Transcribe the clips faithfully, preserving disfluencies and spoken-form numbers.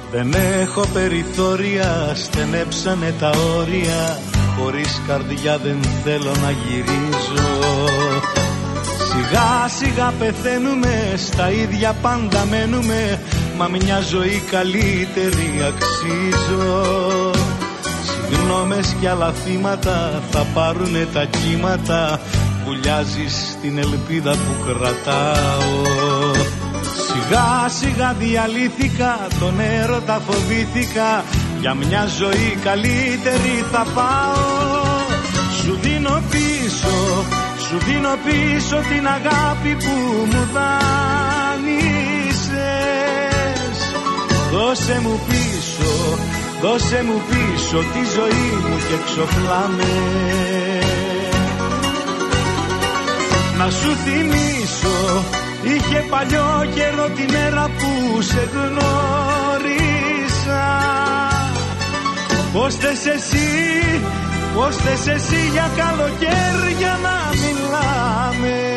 Δεν έχω περιθώρια, στενέψανε τα όρια. Χωρίς καρδιά δεν θέλω να γυρίζω. Σιγά σιγά πεθαίνουμε, στα ίδια πάντα μένουμε. Μα μια ζωή καλύτερη αξίζω. Συγγνώμες κι άλλα θύματα θα πάρουνε τα κύματα. Βουλιάζεις την ελπίδα που κρατάω. Σιγά σιγά διαλύθηκα, τον έρωτα φοβήθηκα. Για μια ζωή καλύτερη θα πάω. Σου δίνω πίσω, σου δίνω πίσω την αγάπη που μου δάνεισες. Δώσε μου πίσω, δώσε μου πίσω τη ζωή μου και ξοφλάμε. Να σου θυμίσω, είχε παλιό καιρό τη μέρα που σε γνώρισα. Πώς θες εσύ, πώς θες εσύ για καλοκαίρια να μιλάμε.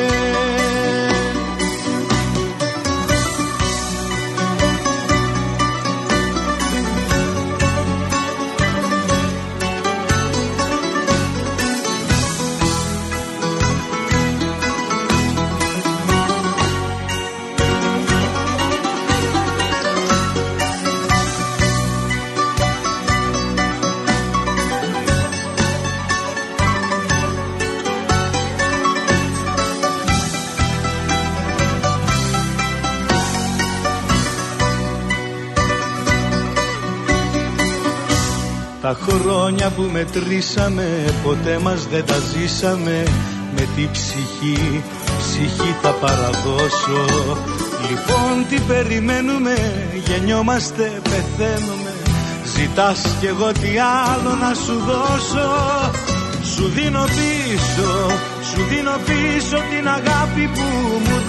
Τα χρόνια που μετρήσαμε ποτέ μας δεν τα ζήσαμε. Με τη ψυχή, ψυχή θα παραδώσω. Λοιπόν τι περιμένουμε, γεννιόμαστε, πεθαίνουμε. Ζητάς κι εγώ τι άλλο να σου δώσω. Σου δίνω πίσω, σου δίνω πίσω την αγάπη που μου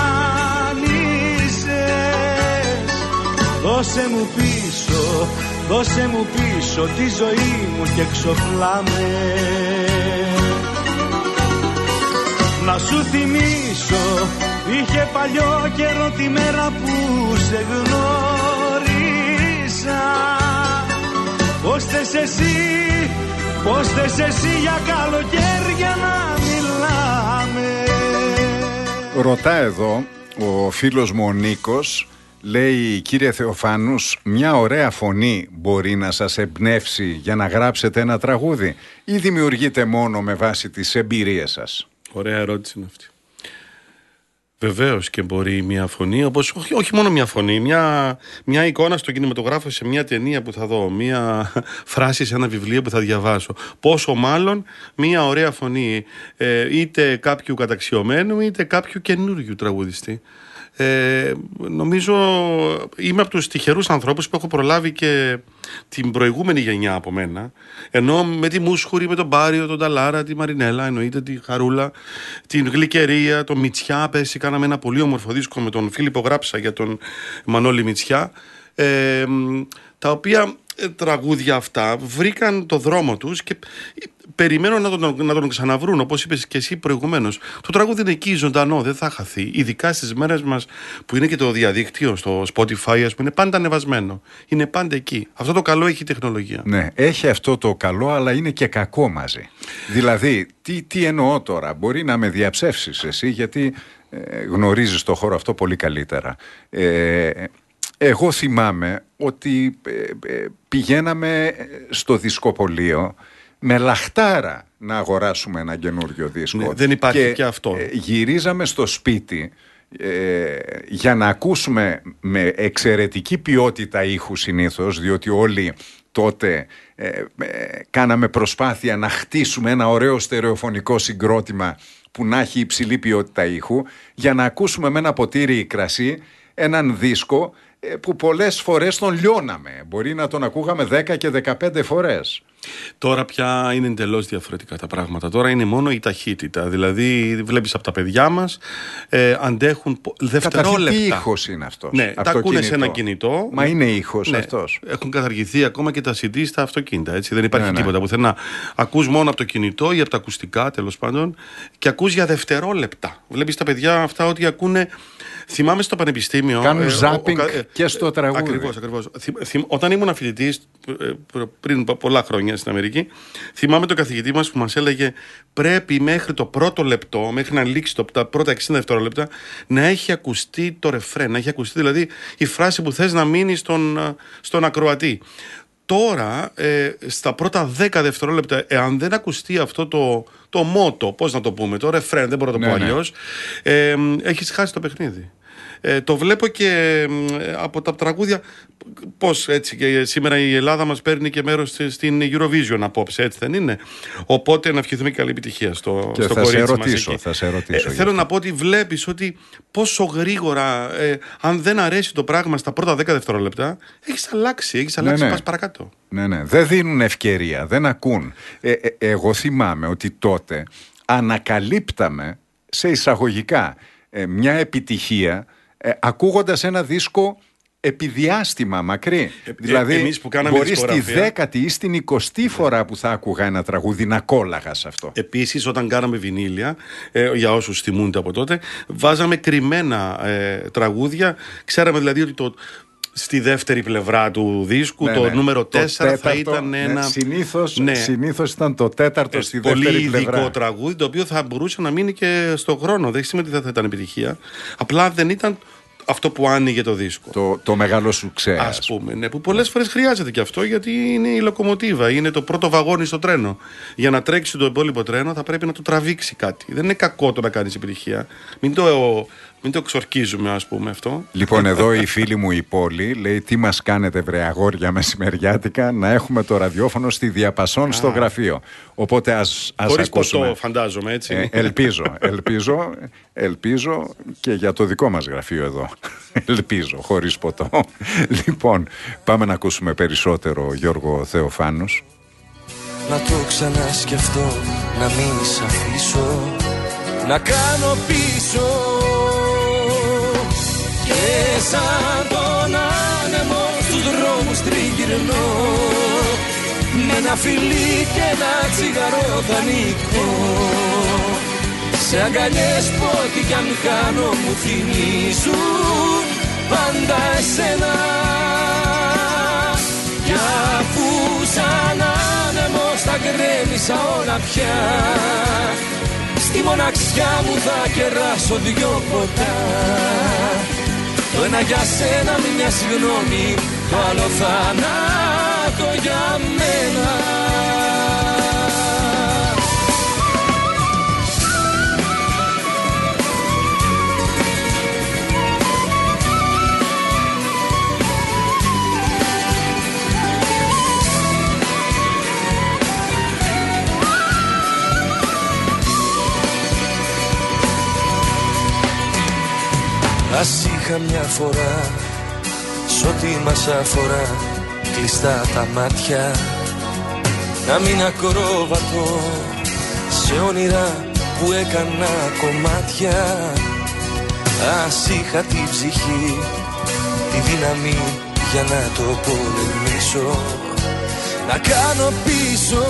δάνεισες. Δώσε μου πίσω, δώσε μου πίσω τη ζωή μου και ξοφλάμε. Να σου θυμίσω, είχε παλιό καιρό τη μέρα που σε γνώρισα. Πώς θες εσύ, πώς θες εσύ για καλοκαίρια να μιλάμε. Ρωτά εδώ ο φίλος μου ο Νίκος. Λέει, κύριε Θεοφάνους, μια ωραία φωνή μπορεί να σας εμπνεύσει για να γράψετε ένα τραγούδι ή δημιουργείτε μόνο με βάση τις εμπειρίες σας? Ωραία ερώτηση είναι αυτή. Βεβαίως και μπορεί μια φωνή, όπως, όχι, όχι μόνο μια φωνή, μια, μια εικόνα στο κινηματογράφο, σε μια ταινία που θα δω, μια φράση σε ένα βιβλίο που θα διαβάσω. Πόσο μάλλον μια ωραία φωνή, ε, είτε κάποιου καταξιωμένου είτε κάποιου καινούργιου τραγουδιστή. Ε, νομίζω είμαι από τους τυχερούς ανθρώπους που έχω προλάβει και την προηγούμενη γενιά από μένα, ενώ με τη Μούσχουρη, με τον Πάριο, τον Ταλάρα, τη Μαρινέλα, εννοείται τη Χαρούλα, την Γλυκερία, τον Μητσιά. Πέρσι κάναμε ένα πολύ όμορφο δίσκο με τον Φίλιππο Γράψα για τον Μανώλη Μητσιά, ε, τα οποία ε, τραγούδια αυτά βρήκαν το δρόμο τους και περιμένω να τον, να τον ξαναβρούν, όπως είπες και εσύ προηγουμένως. Το τραγούδι είναι εκεί ζωντανό, δεν θα χαθεί. Ειδικά στις μέρες μας που είναι και το διαδίκτυο, στο Spotify, ας πούμε, είναι πάντα ανεβασμένο. Είναι πάντα εκεί. Αυτό το καλό έχει η τεχνολογία. Ναι, έχει αυτό το καλό, αλλά είναι και κακό μαζί. Δηλαδή, τι, τι εννοώ τώρα, μπορεί να με διαψεύσεις εσύ, γιατί ε, γνωρίζεις το χώρο αυτό πολύ καλύτερα. Ε, εγώ θυμάμαι ότι ε, ε, πηγαίναμε στο δισκοπωλείο με λαχτάρα να αγοράσουμε ένα καινούριο δίσκο. Ναι, δεν υπάρχει και, και αυτό. Ε, γυρίζαμε στο σπίτι ε, για να ακούσουμε με εξαιρετική ποιότητα ήχου συνήθως, διότι όλοι τότε ε, ε, κάναμε προσπάθεια να χτίσουμε ένα ωραίο στερεοφωνικό συγκρότημα που να έχει υψηλή ποιότητα ήχου, για να ακούσουμε με ένα ποτήρι κρασί έναν δίσκο που πολλές φορές τον λιώναμε. Μπορεί να τον ακούγαμε δέκα και δεκαπέντε φορές. Τώρα πια είναι εντελώς διαφορετικά τα πράγματα. Τώρα είναι μόνο η ταχύτητα. Δηλαδή, βλέπεις από τα παιδιά μας, ε, αντέχουν δευτερόλεπτα. Καταρχήν, τι ήχος είναι αυτός? Ναι, τα ακούνε σε ένα κινητό. Μα είναι ήχος, ναι, αυτός. Έχουν καταργηθεί ακόμα και τα σι ντι στα αυτοκίνητα. Έτσι. Δεν υπάρχει, ναι, τίποτα, ναι, πουθενά. Ακούς μόνο από το κινητό ή από τα ακουστικά, τέλος πάντων, και ακούς για δευτερόλεπτα. Βλέπεις τα παιδιά αυτά ότι ακούνε. Θυμάμαι στο πανεπιστήμιο. Κάνουν ζάπινγκ ε, και στο τραγούδι. Ακριβώς, ακριβώς. Θυ, θυ, όταν ήμουν φοιτητής πριν πολλά χρόνια στην Αμερική, θυμάμαι τον καθηγητή μας που μας έλεγε πρέπει μέχρι το πρώτο λεπτό, μέχρι να λήξει το, τα πρώτα εξήντα δευτερόλεπτα, να έχει ακουστεί το ρεφρέν, να έχει ακουστεί δηλαδή η φράση που θες να μείνει στον, στον ακροατή. Τώρα, ε, στα πρώτα δέκα δευτερόλεπτα, εάν δεν ακουστεί αυτό το, το μότο, πώς να το πούμε, το ρεφρέν, δεν μπορώ να το, ναι, πω αλλιώς, ε, έχεις χάσει το παιχνίδι. Ε, το βλέπω και ε, από τα τραγούδια πώς έτσι και σήμερα η Ελλάδα μας παίρνει και μέρος στην Eurovision απόψε, έτσι δεν είναι? Οπότε να ευχηθούμε καλή επιτυχία στο, και στο θα κορίτσι σε ρωτήσω, μας θα σε ρωτήσω ε, θέλω να πω ότι βλέπεις ότι πόσο γρήγορα ε, αν δεν αρέσει το πράγμα στα πρώτα δέκα δευτερόλεπτα έχεις αλλάξει, έχεις αλλάξει, ναι, ναι, πας παρακάτω. Ναι, ναι, δεν δίνουν ευκαιρία, δεν ακούν. ε, ε, Εγώ θυμάμαι ότι τότε ανακαλύπταμε σε εισαγωγικά ε, μια επιτυχία ε, ακούγοντας ένα δίσκο επί διάστημα μακρύ. Ε, δηλαδή, εμείς που κάναμε μπορεί στη δέκατη ή στην εικοστή φορά που θα άκουγα ένα τραγούδι να κόλλαγα σε αυτό. Επίσης, όταν κάναμε βινίλια, ε, για όσους θυμούνται από τότε, βάζαμε κρυμμένα ε, τραγούδια. Ξέραμε δηλαδή ότι το, στη δεύτερη πλευρά του δίσκου, ναι, το, ναι, νούμερο τέσσερα θα ήταν ένα. Ναι, συνήθως, ναι, συνήθως ήταν το τέταρτο ε, στη δεύτερη πολύ πλευρά. Πολύ ειδικό τραγούδι, το οποίο θα μπορούσε να μείνει και στον χρόνο. Δεν σημαίνει ότι δεν θα ήταν επιτυχία. Απλά δεν ήταν αυτό που άνοιγε το δίσκο. Το, το μεγάλο σουξέ. Ας πούμε, ναι, που πολλές φορές χρειάζεται και αυτό, γιατί είναι η λοκομοτίβα, είναι το πρώτο βαγόνι στο τρένο. Για να τρέξει το υπόλοιπο τρένο θα πρέπει να το τραβήξει κάτι. Δεν είναι κακό το να κάνεις επιτυχία. Μην το, μην το ξορκίζουμε, ας πούμε, αυτό. Λοιπόν, εδώ η φίλη μου η Πόλη λέει: τι μας κάνετε, βρε αγόρια, μεσημεριάτικα, να έχουμε το ραδιόφωνο στη διαπασόν στο γραφείο. Οπότε ας, ας χωρίς ακούσουμε. ποτό, φαντάζομαι, έτσι. Ε, ελπίζω, ελπίζω, ελπίζω και για το δικό μας γραφείο εδώ. Ελπίζω, χωρίς ποτό. Λοιπόν, πάμε να ακούσουμε περισσότερο Γιώργο Θεοφάνους. Να το ξανασκεφτώ, να μην σ' αφήσω, να κάνω πίσω. Και σαν τον άνεμο στους δρόμους τριγυρνώ, με ένα φιλί και ένα τσιγαρό δανεικό. Σε αγκαλιές που ό,τι κι αν κάνω μου θυμίζουν πάντα εσένα. Κι αφού σαν άνεμος τα γκρέμισα όλα πια, στη μοναξιά μου θα κεράσω δυο ποτά. Το ένα για σένα, μια συγγνώμη, το άλλο θάνατο για μένα. Ας είχα μια φορά σ' ό,τι μας αφορά κλειστά τα μάτια, να μην ακρόβατο σε όνειρα που έκανα κομμάτια. Ας είχα την ψυχή, τη δύναμη για να το πολεμήσω, να κάνω πίσω.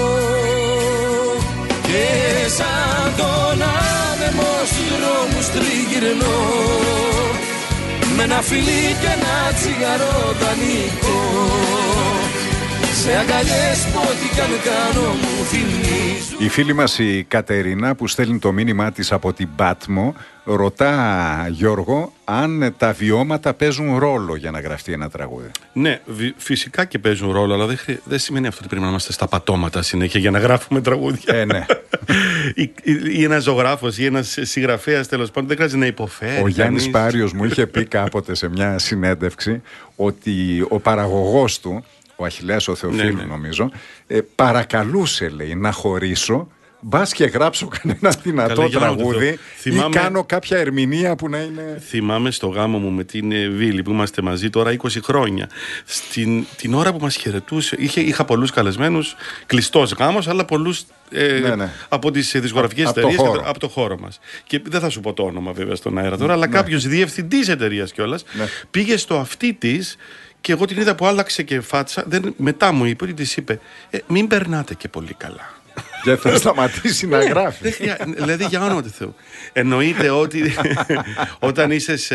Και σαν τον άνεμο στους δρόμους τριγυρνώ, με ένα φιλί και ένα τσιγαρό δανεικό. Σε αγκαλιές που ό,τι κι αν κάνω μου θυμίζουν. Η φίλη μας η Κατερίνα που στέλνει το μήνυμά της από την Πάτμο ρωτά, Γιώργο, αν τα βιώματα παίζουν ρόλο για να γραφτεί ένα τραγούδι. Ναι, φυσικά και παίζουν ρόλο, αλλά δεν, χρει... δεν σημαίνει αυτό ότι πρέπει να είμαστε στα πατώματα συνέχεια για να γράφουμε τραγούδια. Ε, ναι. ή, ή, ή ένας ζωγράφος ή ένας συγγραφέας, τέλος πάντων, δεν χρειάζεται να υποφέρει. Ο Γιάννης Πάριος μου είχε πει κάποτε σε μια συνέντευξη ότι ο παραγωγός του, ο Αχιλλέας ο Θεοφίλου, ναι, ναι, νομίζω, ε, παρακαλούσε, λέει, να χωρίσω μπας και γράψω κανένα δυνατό τραγούδι θυμάμαι... ή κάνω κάποια ερμηνεία που να είναι... Θυμάμαι στο γάμο μου με την Βίλη που είμαστε μαζί τώρα είκοσι χρόνια. Στην την ώρα που μας χαιρετούσε, είχε, είχα πολλούς καλεσμένους, κλειστός γάμος, αλλά πολλούς ε, ναι, ναι. από τις δισκογραφικές εταιρείες από, από το χώρο μας. Και δεν θα σου πω το όνομα βέβαια στον αέρα τώρα, αλλά ναι. κάποιος διευθυντής εταιρείας κιόλας ναι. πήγε στο αυτί της. Και εγώ την είδα που άλλαξε και φάτσα. Δεν, μετά μου είπε ότι της είπε ε, μην περνάτε και πολύ καλά. Γιατί θα σταματήσει να γράφει. Δηλαδή για όνομα του Θεού. Εννοείται ότι όταν είσαι σε,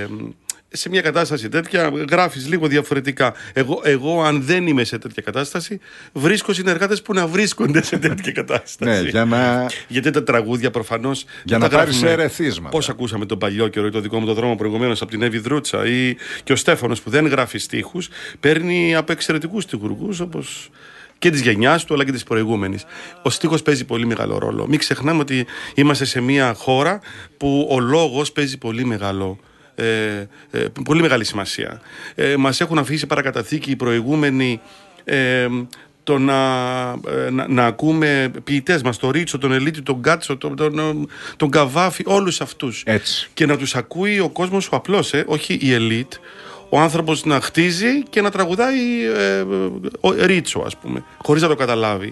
σε μια κατάσταση τέτοια, γράφεις λίγο διαφορετικά. Εγώ, εγώ, αν δεν είμαι σε τέτοια κατάσταση, βρίσκω συνεργάτες που να βρίσκονται σε τέτοια κατάσταση. Ναι, για να... Γιατί τα τραγούδια προφανώς. Για να πάρεις ερεθίσματα. Πώς ακούσαμε τον παλιό καιρό ή το δικό μου το δρόμο προηγουμένως από την Εύη Δρούτσα ή και ο Στέφανος που δεν γράφει στίχους, παίρνει από εξαιρετικούς στιχουργούς όπως. Και της γενιάς του αλλά και της προηγούμενης. Ο στίχος παίζει πολύ μεγάλο ρόλο. Μην ξεχνάμε ότι είμαστε σε μια χώρα που ο λόγος παίζει πολύ μεγάλο. Ε, ε, πολύ μεγάλη σημασία. Ε, μας έχουν αφήσει παρακαταθήκη οι προηγούμενοι ε, το να, ε, να, να ακούμε ποιητές μας, τον Ρίτσο, τον Ελίτη, τον Γκάτσο, τον, τον, τον Καβάφη, όλους αυτούς. Έτσι. Και να τους ακούει ο κόσμος ο απλός, ε, όχι η ελίτ. Ο άνθρωπος να χτίζει και να τραγουδάει ε, ο Ρίτσο, ας πούμε, χωρίς να το καταλάβει.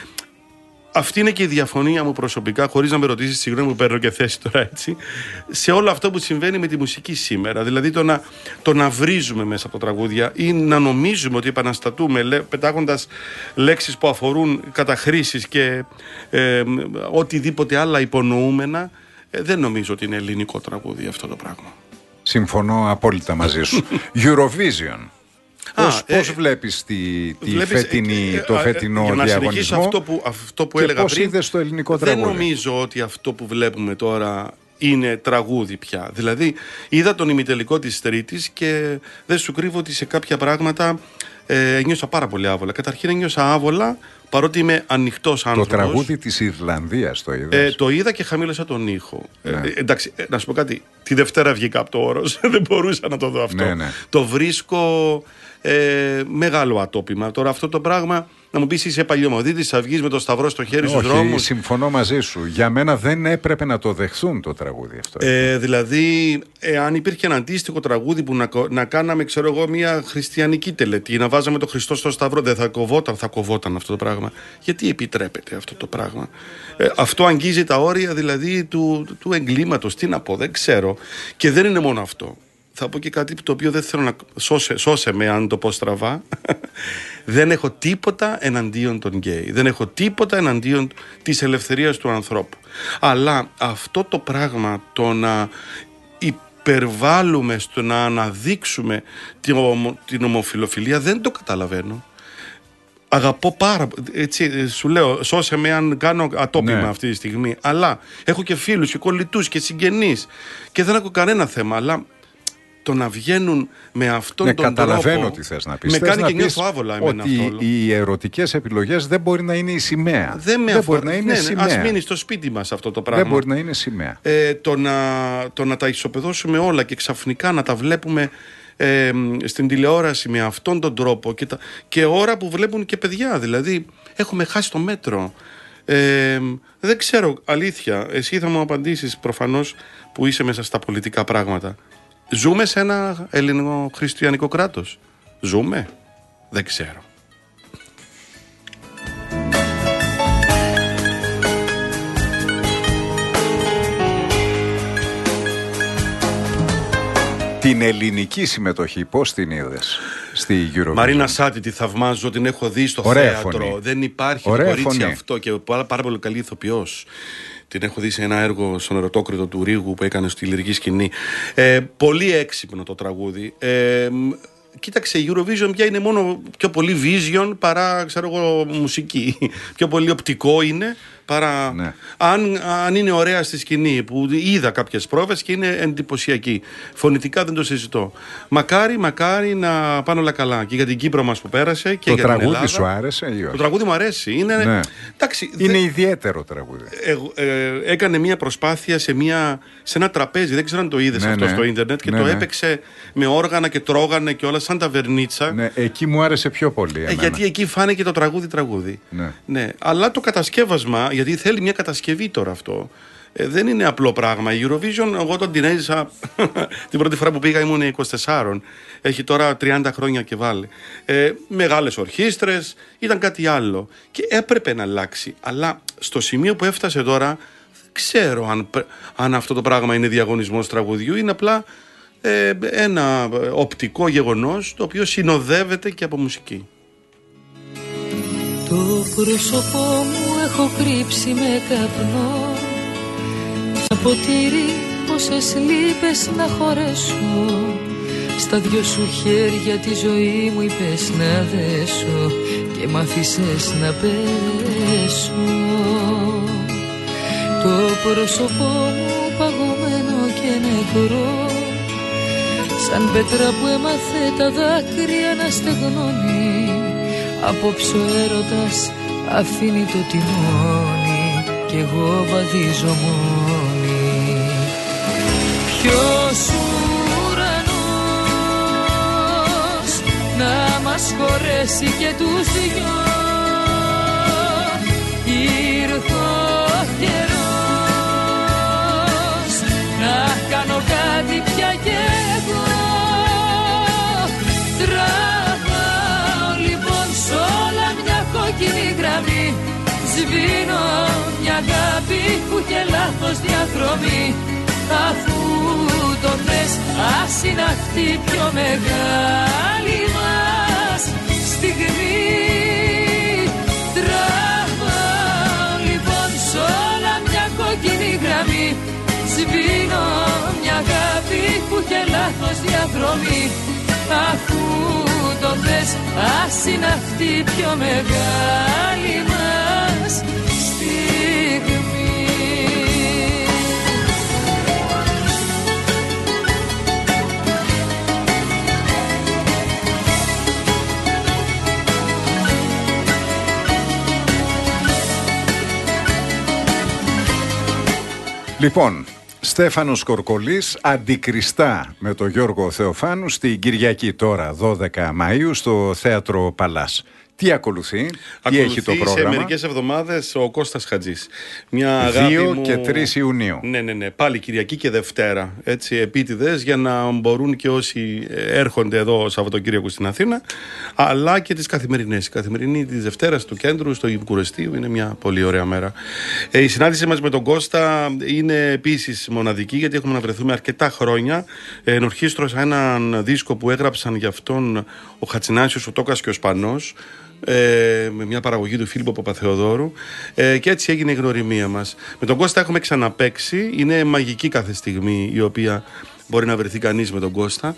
Αυτή είναι και η διαφωνία μου προσωπικά, χωρίς να με ρωτήσεις, συγγνώμη που παίρνω και θέση τώρα έτσι, σε όλο αυτό που συμβαίνει με τη μουσική σήμερα. Δηλαδή το να, το να βρίζουμε μέσα από τα τραγούδια ή να νομίζουμε ότι επαναστατούμε λέ, πετάγοντας λέξεις που αφορούν καταχρήσεις και ε, οτιδήποτε άλλα υπονοούμενα. Ε, δεν νομίζω ότι είναι ελληνικό τραγούδι αυτό το πράγμα. Συμφωνώ απόλυτα μαζί σου. Eurovision. Πώς, Α, πώς ε, βλέπεις τη, τη βλέπεις, φετινή, ε, το φετινό για να διαγωνισμό αυτό που, αυτό που και έλεγα πώς πριν, είδες το ελληνικό τραγούδι? Δεν νομίζω ότι αυτό που βλέπουμε τώρα είναι τραγούδι πια. Δηλαδή είδα τον ημιτελικό της Τρίτης και δεν σου κρύβω ότι σε κάποια πράγματα ε, νιώσα πάρα πολύ άβολα. Καταρχήν νιώσα άβολα παρότι είμαι ανοιχτός άνθρωπος. Το τραγούδι της Ιρλανδίας το είδες? Ε, το είδα και χαμήλωσα τον ήχο. Ναι. Ε, εντάξει, ε, να σου πω κάτι. Τη Δευτέρα βγήκα από το Όρος. Δεν μπορούσα να το δω αυτό. Ναι, ναι. Το βρίσκω ε, μεγάλο ατόπιμα. Τώρα αυτό το πράγμα, να μου πεις είσαι παλιωμοδίτης, θα βγεις με το σταυρό στο χέρι στους δρόμους. Όχι, συμφωνώ μαζί σου. Για μένα δεν έπρεπε να το δεχθούν το τραγούδι αυτό. Ε, δηλαδή, ε, αν υπήρχε ένα αντίστοιχο τραγούδι που να, να κάναμε, ξέρω εγώ, μια χριστιανική τελετή, να βάζαμε το Χριστό στο σταυρό, δεν θα κοβόταν, θα κοβόταν αυτό το πράγμα. Γιατί επιτρέπεται αυτό το πράγμα? Ε, αυτό αγγίζει τα όρια δηλαδή του, του εγκλήματος. Τι να πω, δεν ξέρω. Και δεν είναι μόνο αυτό. Θα πω και κάτι το οποίο δεν θέλω να. Σώσε, σώσε με, αν το πω στραβά. Δεν έχω τίποτα εναντίον των γκέι. Δεν έχω τίποτα εναντίον της ελευθερίας του ανθρώπου. Αλλά αυτό το πράγμα, το να υπερβάλλουμε στο να αναδείξουμε την, ομο, την ομοφιλοφιλία, δεν το καταλαβαίνω. Αγαπώ πάρα πολύ. Έτσι, σου λέω, σώσε με αν κάνω ατόπιμα ναι. αυτή τη στιγμή. Αλλά έχω και φίλους και κολλητούς και συγγενείς και δεν έχω κανένα θέμα. Αλλά το να βγαίνουν με αυτόν ναι, τον καταλαβαίνω τρόπο τι θες να πεις. με θες κάνει να και νιώθω άβολα εμένα ότι αυτό. Οι ερωτικές επιλογές δεν μπορεί να είναι η σημαία. Δεν με δεν αφορά. μπορεί να είναι ναι, σημαία. Ας μείνει στο σπίτι μας αυτό το πράγμα. Δεν μπορεί να είναι σημαία. Ε, το, να, το να τα ισοπεδώσουμε όλα και ξαφνικά να τα βλέπουμε ε, στην τηλεόραση με αυτόν τον τρόπο και, τα, και ώρα που βλέπουν και παιδιά. Δηλαδή έχουμε χάσει το μέτρο. Ε, δεν ξέρω, αλήθεια. Εσύ θα μου απαντήσεις προφανώς που είσαι μέσα στα πολιτικά πράγματα. Ζούμε σε ένα ελληνικό-χριστιανικό κράτος? Ζούμε? Δεν ξέρω. Την ελληνική συμμετοχή πώς την είδες στη Eurovision? Μαρίνα Σάτι, τη θαυμάζω, την έχω δει στο Ωραία θέατρο. φωνή. Δεν υπάρχει Ωραία κορίτσι φωνή. αυτό και πάρα, πάρα πολύ καλή ηθοποιός. Την έχω δει σε ένα έργο στον Ερωτόκριτο του Ρίγου που έκανε στη λυρική σκηνή. Ε, πολύ έξυπνο το τραγούδι. Ε, κοίταξε, η Eurovision πια είναι μόνο πιο πολύ vision παρά, ξέρω εγώ, μουσική. Πιο πολύ οπτικό είναι παρά. Ναι. Αν, αν είναι ωραία στη σκηνή, που είδα κάποιες πρόβες και είναι εντυπωσιακή. Φωνητικά δεν το συζητώ. Μακάρι, μακάρι να πάνε όλα καλά. Και για την Κύπρο μας που πέρασε και το για την Ελλάδα. Το τραγούδι σου άρεσε ή όχι? Το τραγούδι μου αρέσει. Είναι, ναι. εντάξει, είναι δε... ιδιαίτερο τραγούδι. Ε, ε, έκανε μια προσπάθεια σε, μια, σε ένα τραπέζι. Δεν ξέρω αν το είδες ναι, αυτό ναι. στο ίντερνετ. Και ναι, το ναι. έπαιξε με όργανα και τρώγανε και όλα σαν ταβερνίτσα. Ναι, εκεί μου άρεσε πιο πολύ. Ε, γιατί εκεί φάνηκε το τραγούδι τραγούδι. Ναι. Ναι. Αλλά το κατασκεύασμα, γιατί θέλει μια κατασκευή τώρα αυτό. Ε, δεν είναι απλό πράγμα. Η Eurovision, εγώ τον την έζησα την πρώτη φορά που πήγα ήμουν είκοσι τέσσερα. Έχει τώρα τριάντα χρόνια και βάλει. Ε, μεγάλες ορχήστρες, ήταν κάτι άλλο. Και έπρεπε να αλλάξει. Αλλά στο σημείο που έφτασε τώρα, δεν ξέρω αν, αν αυτό το πράγμα είναι διαγωνισμός τραγουδιού. Είναι απλά ε, ένα οπτικό γεγονός, το οποίο συνοδεύεται και από μουσική. Το πρόσωπό μου έχω κρύψει με καπνό, σαν ποτήρι πόσες λύπες να χωρέσω. Στα δυο σου χέρια τη ζωή μου είπες να δέσω και μ' άφησες να πέσω. Το πρόσωπό μου παγωμένο και νεκρό, σαν πέτρα που έμαθε τα δάκρυα να στεγνώνει. Απόψε ο έρωτας αφήνει το τιμόνι κι εγώ βαδίζω μόνη. Ποιος ουρανός να μας χωρέσει και τους δυο, ήρθε ο καιρός να κάνω κάτι πια κι εγώ. Κόκκινη γραμμή, σβήνω μια αγάπη που είχε λάθος διαδρομή. Αφού το θες, ας είναι αυτή πιο μεγάλη μας στιγμή. Τραβάω λοιπόν σ' όλα μια κόκκινη γραμμή, σβήνω μια αγάπη που είχε λάθος διαδρομή. Αφού το θες, ας είναι αυτή η πιο μεγάλη μας στιγμή. Λοιπόν, Στέφανος Κορκολής, Αντικριστά με τον Γιώργο Θεοφάνου, στην Κυριακή τώρα δώδεκα Μαΐου στο Θέατρο Παλάς. Τι ακολουθεί, τι έχει το πρόγραμμα? Σε μερικές εβδομάδες ο Κώστας Χατζής. Μια αγάπη δύο μου... και τρεις Ιουνίου. Ναι, ναι, ναι. Πάλι Κυριακή και Δευτέρα. Έτσι, επίτηδες, για να μπορούν και όσοι έρχονται εδώ Σαββατοκύριακο στην Αθήνα, αλλά και τις καθημερινές. Η καθημερινή της Δευτέρας του κέντρου, στο Βουκουρεστίου, είναι μια πολύ ωραία μέρα. Ε, η συνάντησή μας με τον Κώστα είναι επίσης μοναδική, γιατί έχουμε να βρεθούμε αρκετά χρόνια. Ε, ενορχίστρωσα έναν δίσκο που έγραψαν για αυτόν ο Χατσινάσιος, ο Τόκας και ο Σπανός. Ε, με μια παραγωγή του Φίλιππου Παπαθεοδόρου, ε, και έτσι έγινε η γνωριμία μας. Με τον Κώστα έχουμε ξαναπαίξει. Είναι μαγική κάθε στιγμή η οποία μπορεί να βρεθεί κανείς με τον Κώστα.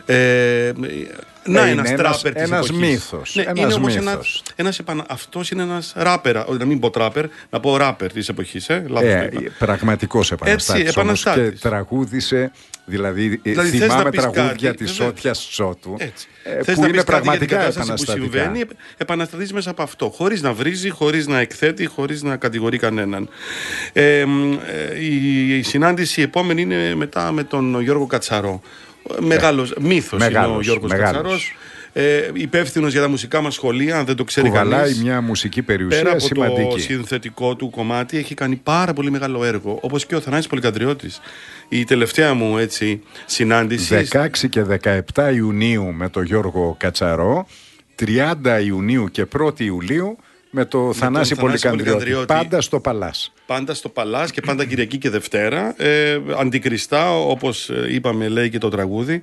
Ε, να, ε, ένας τράπερ της ένας εποχής. Μύθος, Ναι, ένας είναι όμως μύθος. ένας, ένας επανα... αυτός είναι ένας ράπερα, να μην πω τράπερ, να πω ράπερ της εποχής. Ε, λάθος ε, το είπα. Πραγματικός επαναστάτης, Έτσι, επαναστάτης. Και τραγούδισε, δηλαδή, δηλαδή θυμάμαι τραγούδια κάτι, της βέβαια. Σότιας Τσότου, ε, Θες που να είναι πεις πραγματικά κάτι για την κατάσταση επαναστατικά. που συμβαίνει, επαναστατής μέσα από αυτό, χωρίς να βρίζει, χωρίς να εκθέτει, χωρίς να κατηγορεί κανέναν. Ε, ε, η, η συνάντηση επόμενη είναι μετά με τον Γιώργο Κατσαρό. Μεγάλος ε, μύθος μεγάλος, είναι ο Γιώργος μεγάλος. Κατσαρός. Ε, υπεύθυνος για τα μουσικά μας σχολεία, αν δεν το ξέρει κανείς. Κουβαλάει μια μουσική περιουσία πέρα από σημαντική. Το συνθετικό του κομμάτι έχει κάνει πάρα πολύ μεγάλο έργο, όπως και ο Θανάσης Πολυκαντριώτης. Η τελευταία μου έτσι συνάντηση δεκαέξι και δεκαεπτά Ιουνίου με τον Γιώργο Κατσαρό, τριάντα Ιουνίου και πρώτη Ιουλίου με το με Θανάση Πολυκαντριώτη. Πάντα στο Παλάς. Πάντα στο Παλάς και πάντα Κυριακή και Δευτέρα. Ε, αντικριστά, όπως είπαμε, λέει και το τραγούδι.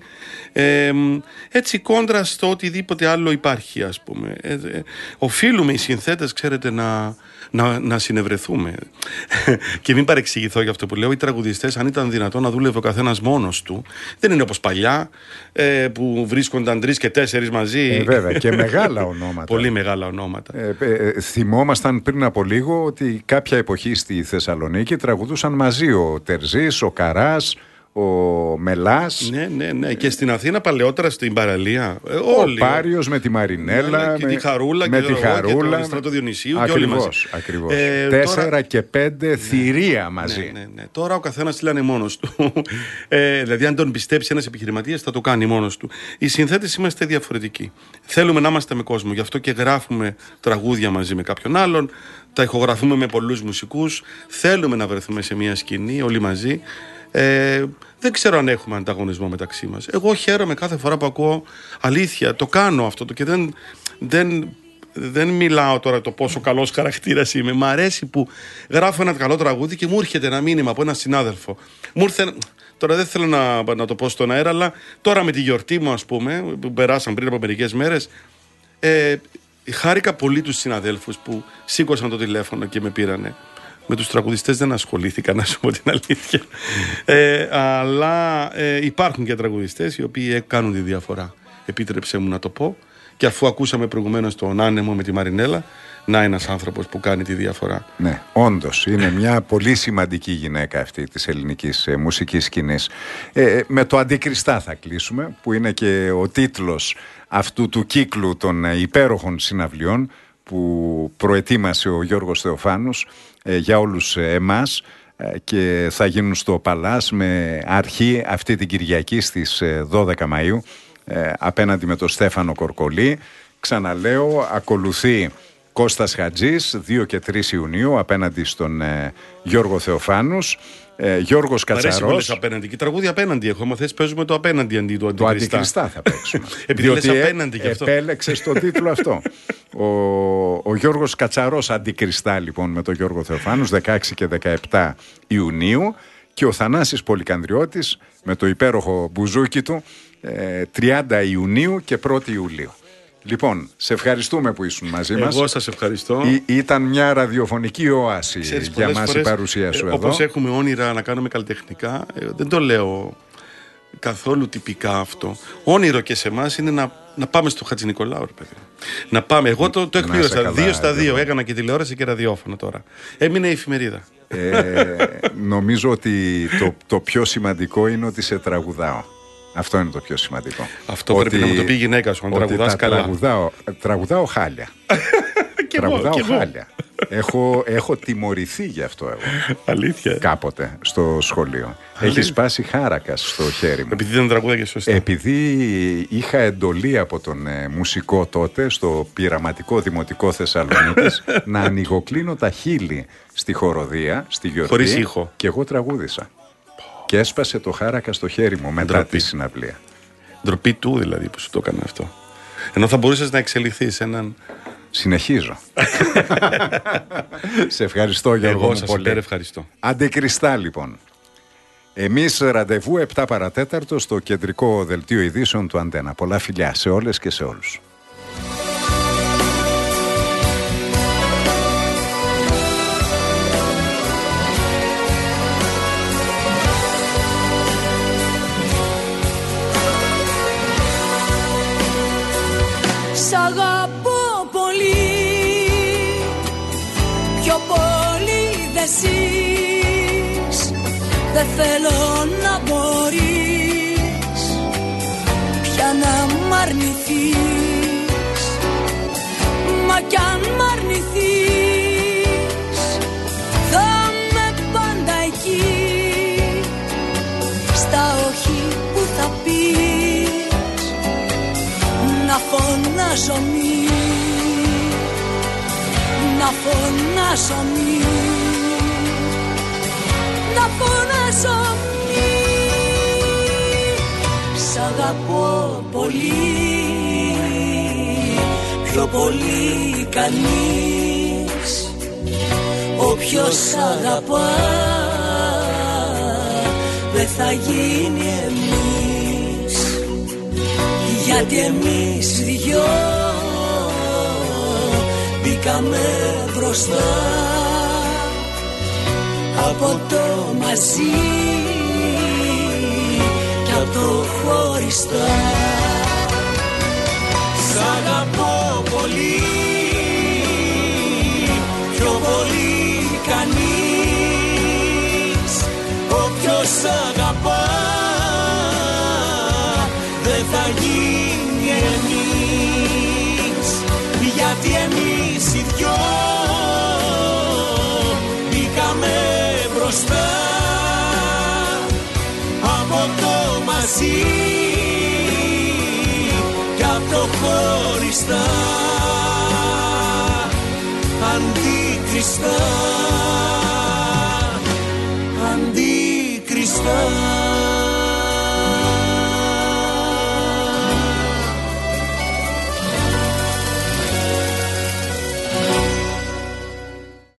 Ε, έτσι κόντρα στο οτιδήποτε άλλο υπάρχει, ας πούμε. Ε, ε, οφείλουμε οι συνθέτες, ξέρετε, να, να, να συνευρεθούμε. Και μην παρεξηγηθώ για αυτό που λέω. Οι τραγουδιστές, αν ήταν δυνατόν να δούλευε ο καθένας μόνος του, δεν είναι όπως παλιά, ε, που βρίσκονταν τρεις και τέσσερις μαζί. Ε, βέβαια, και μεγάλα ονόματα. Πολύ μεγάλα ονόματα. Ε, ε, θυμόμασταν πριν από λίγο ότι κάποια εποχή στη Θεσσαλονίκη τραγουδούσαν μαζί ο Τερζής, ο Καράς, ο Μελάς. Ναι, ναι, ναι. Και στην Αθήνα παλαιότερα στην παραλία. Ο Πάριος με τη Μαρινέλα. Και με, τη Χαρούλα με και, τη Χαρούλα, και τον Στράτο Διονυσίου. Ακριβώς, και όλοι μαζί. Ακριβώς. Ε, Τέσσερα τώρα... και πέντε ναι, θηρία μαζί. Ναι, ναι, ναι. Τώρα ο καθένας λένε μόνος του. Ε, δηλαδή, αν τον πιστέψει ένας επιχειρηματίας, θα το κάνει μόνος του. Οι συνθέτες είμαστε διαφορετικοί. Θέλουμε να είμαστε με κόσμο. Γι' αυτό και γράφουμε τραγούδια μαζί με κάποιον άλλον. Τα ηχογραφούμε με πολλούς μουσικούς. Θέλουμε να βρεθούμε σε μια σκηνή όλοι μαζί. Ε, δεν ξέρω αν έχουμε ανταγωνισμό μεταξύ μας. Εγώ χαίρομαι κάθε φορά που ακούω αλήθεια. Το κάνω αυτό το και δεν, δεν, δεν μιλάω τώρα το πόσο καλός χαρακτήρας είμαι. Μ' αρέσει που γράφω ένα καλό τραγούδι και μου έρχεται ένα μήνυμα από έναν συνάδελφο. Μου ήρθε, τώρα δεν θέλω να, να το πω στον αέρα, αλλά τώρα με τη γιορτή μου, ας πούμε, που περάσαν πριν από μερικές μέρες, ε, χάρηκα πολύ τους συναδέλφους που σήκωσαν το τηλέφωνο και με πήρανε. Με τους τραγουδιστές δεν ασχολήθηκα, να σου πω την αλήθεια. Ε, αλλά ε, υπάρχουν και τραγουδιστές οι οποίοι κάνουν τη διαφορά. Επίτρεψέ μου να το πω. Και αφού ακούσαμε προηγουμένως τον Άνεμο με τη Μαρινέλα, να ένας άνθρωπος που κάνει τη διαφορά. Ναι, όντως είναι μια πολύ σημαντική γυναίκα αυτή της ελληνικής ε, μουσικής σκηνής. Ε, με το Αντικριστά θα κλείσουμε, που είναι και ο τίτλος αυτού του κύκλου των ε, υπέροχων συναυλιών που προετοίμασε ο Γιώργος Θεοφάνους ε, για όλους εμάς ε, και θα γίνουν στο Παλάς με αρχή αυτή την Κυριακή στις ε, δώδεκα Μαΐου ε, απέναντι με τον Στέφανο Κορκολί. Ξαναλέω, ακολουθεί Κώστας Χατζής δύο και τρεις Ιουνίου απέναντι στον ε, Γιώργο Θεοφάνους. Ε, Γιώργος Κατσαρός. Απέναντι. Και τραγούδια απέναντι έχω. Μα θες παίζουμε το απέναντι αντί του Αντικριστά. Αντικριστά. Το Αντικριστά θα παίξουμε. Επειδή λες απέναντι γι' αυτό. Επέλεξες τον τίτλο αυτό. Ο, ο Γιώργος Κατσαρός Αντικριστά λοιπόν με τον Γιώργο Θεοφάνους δεκαέξι και δεκαεπτά Ιουνίου και ο Θανάσης Πολυκανδριώτης με το υπέροχο μπουζούκι του ε, τριάντα Ιουνίου και πρώτη Ιουλίου. Λοιπόν, σε ευχαριστούμε που ήσουν μαζί μας. Εγώ σας ευχαριστώ. Ή, ήταν μια ραδιοφωνική όαση. Ξέρεις, για μας φορές, η παρουσία σου ε, εδώ. Όπως έχουμε όνειρα να κάνουμε καλλιτεχνικά, ε, δεν το λέω καθόλου τυπικά αυτό. Όνειρο και σε εμάς είναι να, να πάμε στο Χατζη Νικολάου, ρε παιδί. Να πάμε. Εγώ το, το εκπλήρωσα. Δύο στα δύο. Έκανα και τηλεόραση και ραδιόφωνο τώρα. Έμεινε η εφημερίδα. Ε, νομίζω ότι το, το πιο σημαντικό είναι ότι σε τραγουδάω. Αυτό είναι το πιο σημαντικό. Αυτό ότι, πρέπει να μου το πει η γυναίκα σου, αν τραγουδάς καλά. Τραγουδάω, τραγουδάω χάλια. και τραγουδάω εγώ, χάλια. έχω, έχω τιμωρηθεί γι' αυτό εγώ. Αλήθεια. Κάποτε στο σχολείο. Έχει σπάσει χάρακας στο χέρι μου. Επειδή δεν τραγούδαγε σωστά. Επειδή είχα εντολή από τον ε, μουσικό τότε στο πειραματικό δημοτικό Θεσσαλονίκης να ανοιγοκλίνω τα χείλη στη χοροδία, στη γιορτή. Χωρίς ήχο. Και εγώ τραγούδισα. Και έσπασε το χάρακα στο χέρι μου μετά Ντροπή. Τη συναυλία. Ντροπή του δηλαδή που σου το έκανε αυτό. Ενώ θα μπορούσες να εξελιχθείς έναν... Συνεχίζω. Σε ευχαριστώ Γιώργο. Εγώ σας πολύ. Ευχαριστώ. Αντικριστά λοιπόν. Εμείς ραντεβού επτά παρατέταρτο στο κεντρικό δελτίο ειδήσεων του Αντένα. Πολλά φιλιά σε όλες και σε όλους. Σ' αγαπώ πολύ, πιο πολύ δε ζεις. Δεν θέλω να μπορείς πια να μ' αρνηθείς. Μα κι αν μ' αρνηθείς θα είμαι πάντα εκεί. Στα όχι που θα πεις να φωνάζω μη, να φωνάζω μη, να φωνάζω μη. Σ' αγαπώ πολύ, πιο πολύ κανείς. Όποιος σ' αγαπά δεν θα γίνει εμείς. Γιατί εμείς δυο μπήκαμε μπροστά από το μαζί και από το χωριστά. Σ' αγαπώ πολύ, πιο πολύ κανείς. Όποιος σ' αγαπά εμείς οι δυο μπήκαμε μπροστά από το μαζί κι απ' το χωριστά αντίκριστά.